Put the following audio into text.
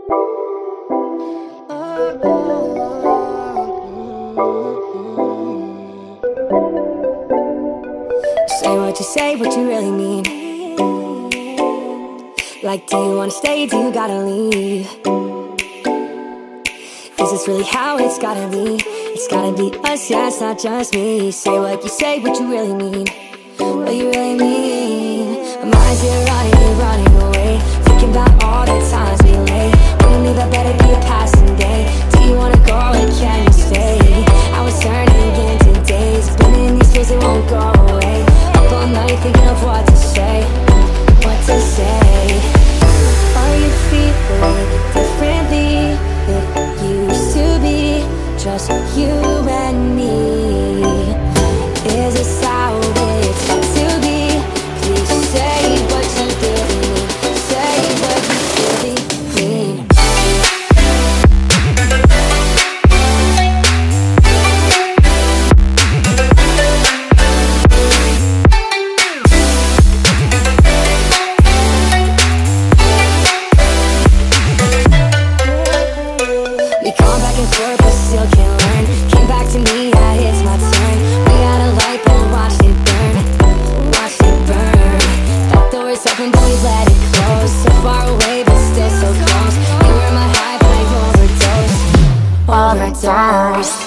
Say what you really mean. Like, do you wanna stay? Do you gotta leave? Is this really how it's gotta be? It's gotta be us, yeah, it's not just me. Say what you really mean. What you really mean. My mind's here running away, thinking about all the times we lay. Wouldn't leave, I better be a passing day. Do you wanna go or can you stay? I was turning into days, spinning in these feels that won't go away. Up all night thinking of what to say, what to say. Are you feeling differently? It used to be just you and me. Is this how it's meant to be? Please say what you really mean. Say what you really mean. We come back and forth but still can't learn. Came back to me, yeah, it's my turn. We had a light but watched it burn. Watched it burn. That door is open but we let it close. So far away but still so close. You were my high but I overdosed. Overdosed.